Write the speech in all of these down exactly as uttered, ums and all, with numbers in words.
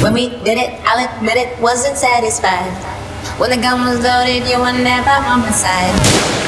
When we did it, I'll admit it, wasn't satisfied. When the gun was loaded, you were never on my side.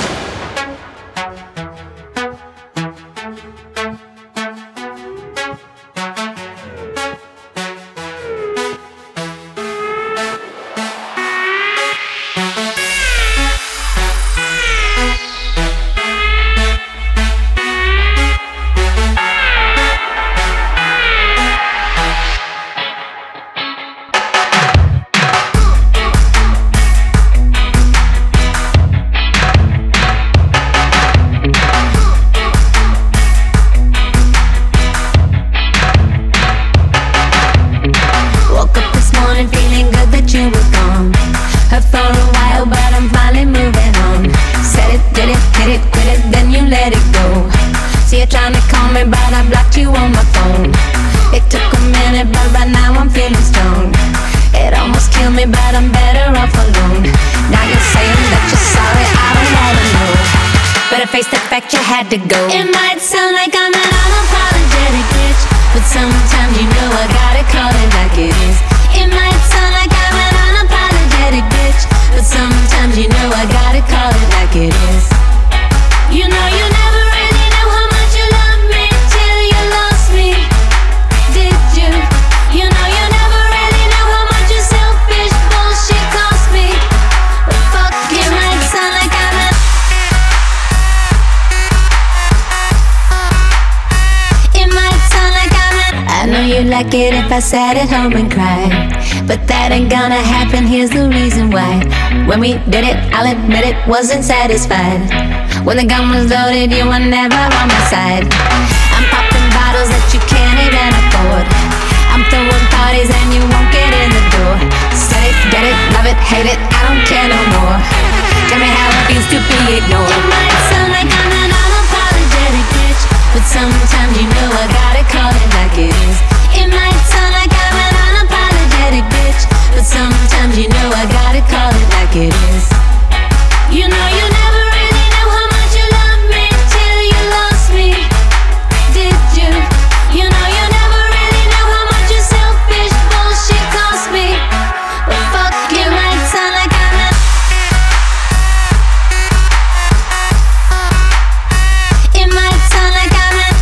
To go. It might sound like I'm an unapologetic bitch, but sometimes you know I gotta call it like it is. It might sound like I'm an unapologetic bitch, but sometimes you know I gotta call it like it is. You know you never really knew how much you loved me till you lost me, did you? You know you never really knew how much your selfish bullshit cost me. But fuck, it might sound like I'm an I know you'd like it if I sat at home and cried, but that ain't gonna happen, here's the reason why. When we did it, I'll admit it, wasn't satisfied. When the gun was loaded, you were never on my side. I'm popping bottles that you can't even afford. I'm throwing parties and you won't get in the door. Set it, get it, love it, hate it, I don't care no more. Tell me how it feels to be ignored. It might sound like I'm an unapologetic bitch, but sometimes you know I gotta call it like it is. It might sound like I'm an unapologetic bitch, but sometimes you know I gotta call it like it is. You know you never really knew how much you loved me till you lost me, did you? You know you never really knew how much your selfish bullshit cost me. But fuck, it might sound like I'm an It might sound like I'm an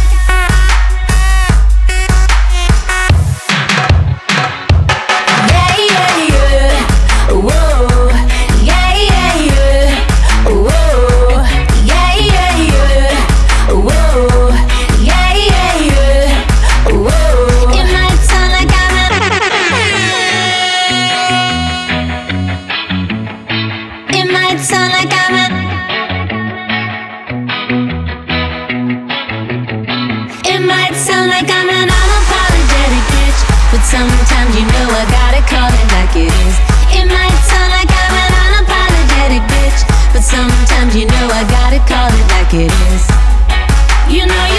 Sometimes you know I gotta call it like it is. It might sound like I'm an unapologetic bitch, but sometimes you know I gotta call it like it is. You know you